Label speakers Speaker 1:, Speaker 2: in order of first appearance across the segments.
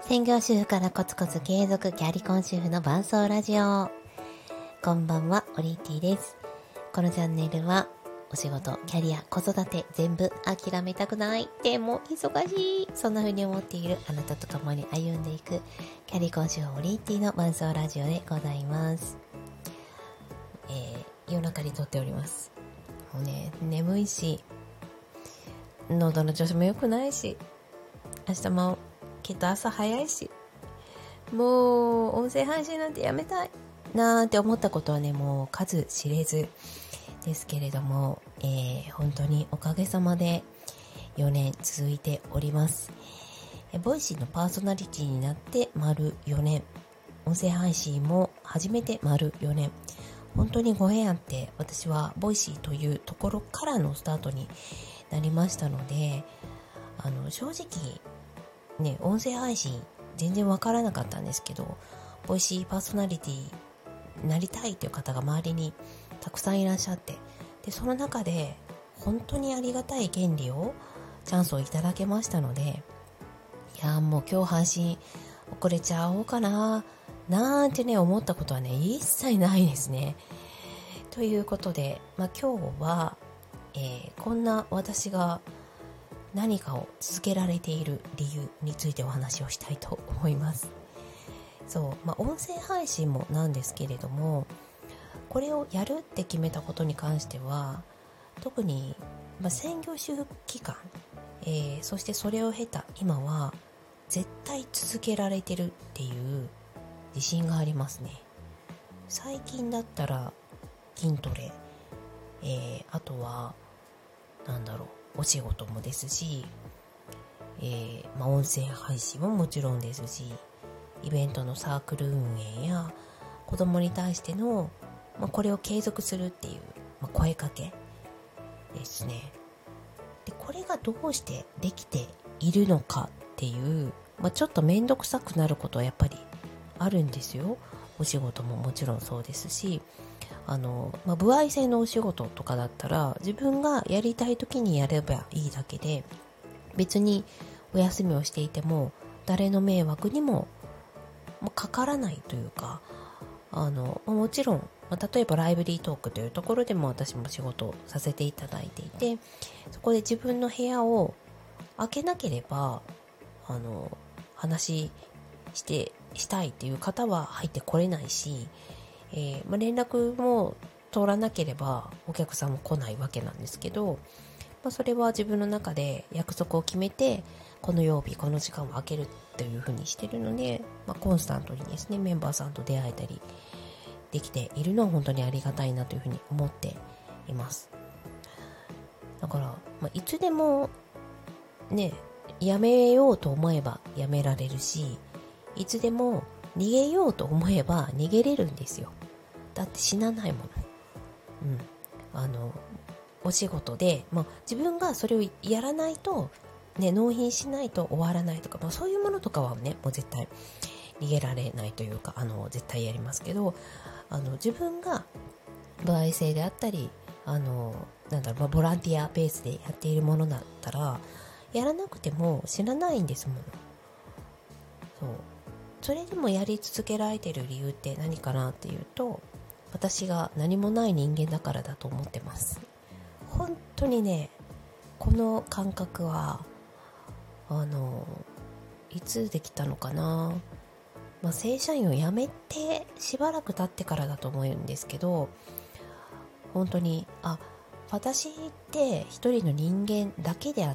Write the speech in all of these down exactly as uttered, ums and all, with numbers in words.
Speaker 1: 専業主婦からコツコツ継続キャリコン主婦の伴奏ラジオ。こんばんは、オリーティです。このチャンネルはお仕事、キャリア、子育て全部諦めたくない、でも忙しい、そんな風に思っているあなたと共に歩んでいくキャリコン主婦オリーティの伴奏ラジオでございます。えー、夜中に撮っております。もうね、眠いし喉の調子も良くないし、明日もきっと朝早いし、もう音声配信なんてやめたいなんて思ったことはね、もう数知れずですけれども、えー、本当におかげさまでよねん続いております。ボイシーのパーソナリティになって丸よねん、音声配信も始めて丸よねん、本当にご縁あって私はボイシーというところからのスタートになりましたので、あの正直ね、音声配信全然わからなかったんですけど、ボイシーパーソナリティになりたいという方が周りにたくさんいらっしゃって、でその中で本当にありがたい権利をチャンスをいただけましたので、いやもう今日配信遅れちゃおうかななんてね思ったことはね一切ないですね。ということで、まあ、今日は、えー、こんな私が何かを続けられている理由についてお話をしたいと思います。そう、まあ、音声配信もなんですけれども、これをやるって決めたことに関しては特に、まあ、専業主婦期間、えー、そしてそれを経た今は絶対続けられてるっていう自信がありますね。最近だったら筋トレ、えー、あとはなんだろうお仕事もですし、えーまあ、音声配信ももちろんですし、イベントのサークル運営や子供に対しての、まあ、これを継続するっていう、まあ、声かけですね。でこれがどうしてできているのかっていう、まあ、ちょっと面倒くさくなることはやっぱりあるんですよ。お仕事ももちろんそうですし、あの、まあ、歩合制のお仕事とかだったら自分がやりたい時にやればいいだけで、別にお休みをしていても誰の迷惑にもかからないというか、あのもちろん、まあ、例えばライブリートークというところでも私も仕事をさせていただいていて、そこで自分の部屋を開けなければあの話してしたいっていう方は入ってこれないし、えーまあ、連絡も通らなければお客さんも来ないわけなんですけど、まあ、それは自分の中で約束を決めてこの曜日この時間を空けるというふうにしているので、まあ、コンスタントにですねメンバーさんと出会えたりできているのは本当にありがたいなというふうに思っています。だから、まあ、いつでもねやめようと思えばやめられるし、いつでも逃げようと思えば逃げれるんですよ。だって死なないもの。うん、あのお仕事で、まあ、自分がそれをやらないと、ね、納品しないと終わらないとか、まあ、そういうものとかはねもう絶対逃げられないというか、あの絶対やりますけど、あの自分が歩合制であったり、あのなんだろう、まあ、ボランティアベースでやっているものだったらやらなくても死なないんですもの。そうそれでもやり続けられている理由って何かなっていうと、私が何もない人間だからだと思ってます。本当にねこの感覚はあのいつできたのかな、まあ、正社員を辞めてしばらく経ってからだと思うんですけど、本当にあ私って一人の人間だけであって、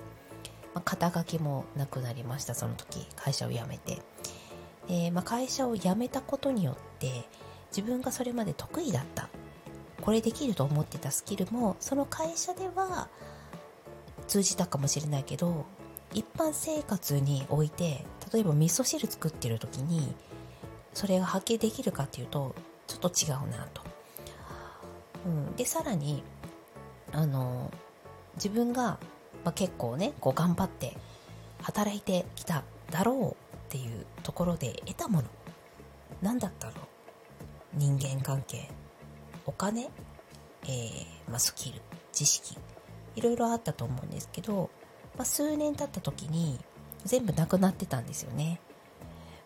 Speaker 1: まあ、肩書きもなくなりました。その時会社を辞めて、で、まあ、会社を辞めたことによって自分がそれまで得意だったこれできると思ってたスキルもその会社では通じたかもしれないけど、一般生活において例えば味噌汁作ってる時にそれが発揮できるかっていうとちょっと違うなと、うん、でさらにあの自分が、まあ、結構ねこう頑張って働いてきただろうっていうところで得たもの何だったろう、人間関係、お金、えーまあ、スキル、知識、いろいろあったと思うんですけど、まあ、数年経った時に全部なくなってたんですよね。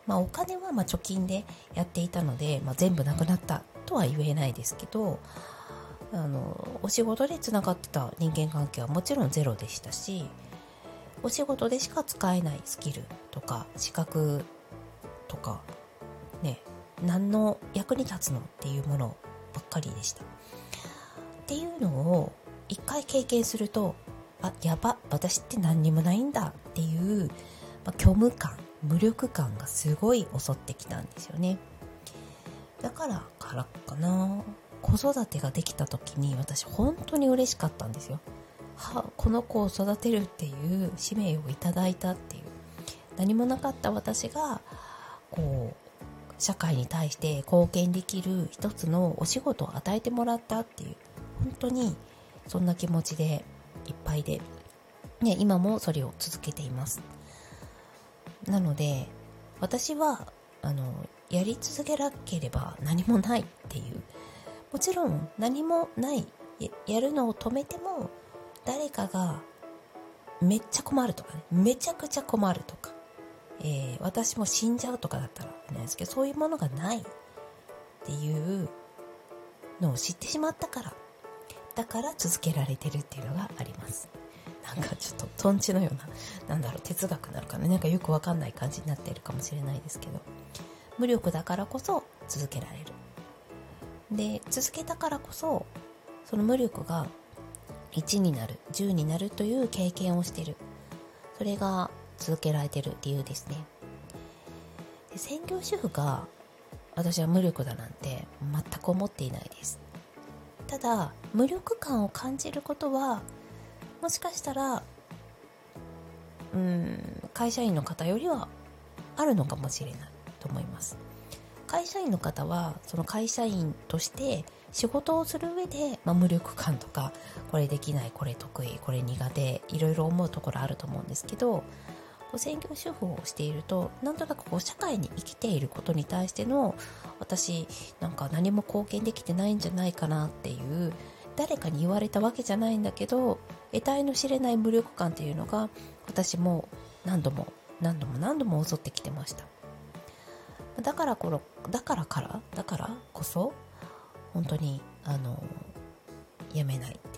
Speaker 1: まあお金はまあ貯金でやっていたので、まあ、全部なくなったとは言えないですけど、あのお仕事でつながってた人間関係はもちろんゼロでしたし、お仕事でしか使えないスキルとか資格とかね、何の役に立つのっていうものばっかりでした。っていうのを一回経験すると、あ、やば、私って何にもないんだっていう、まあ、虚無感、無力感がすごい襲ってきたんですよね。だからからかな、子育てができた時に私本当に嬉しかったんですよ。は、この子を育てるっていう使命をいただいたっていう、何もなかった私がこう社会に対して貢献できる一つのお仕事を与えてもらったっていう、本当にそんな気持ちでいっぱいで、ね、今もそれを続けています。なので私はあのやり続けなければ何もないっていう、もちろん何もない、 や, やるのを止めても誰かがめっちゃ困るとかね、めちゃくちゃ困るとか、えー、私も死んじゃうとかだったらないですけど、そういうものがないっていうのを知ってしまったから、だから続けられてるっていうのがあります。なんかちょっとトンチのような、なんだろう、哲学なのかな、なんかよくわかんない感じになっているかもしれないですけど、無力だからこそ続けられる。で、続けたからこそその無力がいちになる、じゅうになるという経験をしている。それが続けられている理由ですね。で、専業主婦が私は無力だなんて全く思っていないです。ただ無力感を感じることはもしかしたらうーん会社員の方よりはあるのかもしれないと思います。会社員の方はその会社員として仕事をする上で、まあ、無力感とか、これできない、これ得意、これ苦手、いろいろ思うところあると思うんですけど、こう専業主婦をしているとなんとなくこう社会に生きていることに対しての、私なんか何も貢献できてないんじゃないかなっていう、誰かに言われたわけじゃないんだけど得体の知れない無力感っていうのが私も何度も何度も何度も襲ってきてました。だからこのだからからだからこそ本当にあのやめないっていう、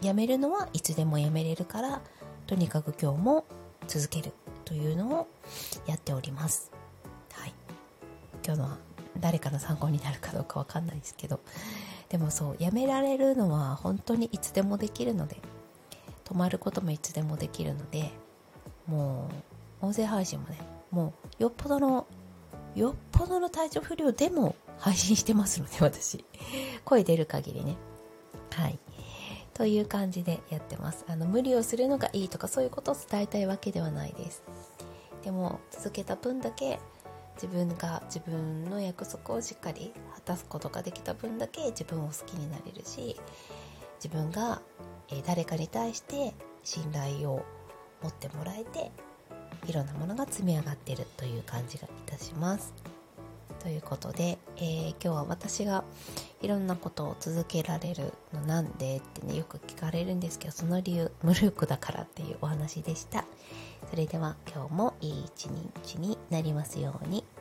Speaker 1: やめるのはいつでもやめれるから、とにかく今日も続けるというのをやっております。はい、今日のは誰かの参考になるかどうかわかんないですけど、でもそう、やめられるのは本当にいつでもできるので、止まることもいつでもできるので、もう音声配信もね、もうよっぽどのよっぽどの体調不良でも配信してますので、私声出る限りね、はいという感じでやってます。あの無理をするのがいいとかそういうことを伝えたいわけではないです。でも続けた分だけ自分が自分の約束をしっかり果たすことができた分だけ自分を好きになれるし、自分が、えー、誰かに対して信頼を持ってもらえて、いろんなものが積み上がっているという感じがいたします。ということで、えー、今日は私がいろんなことを続けられるのなんでってね、よく聞かれるんですけど、その理由無力だからっていうお話でした。それでは今日もいい一日になりますように。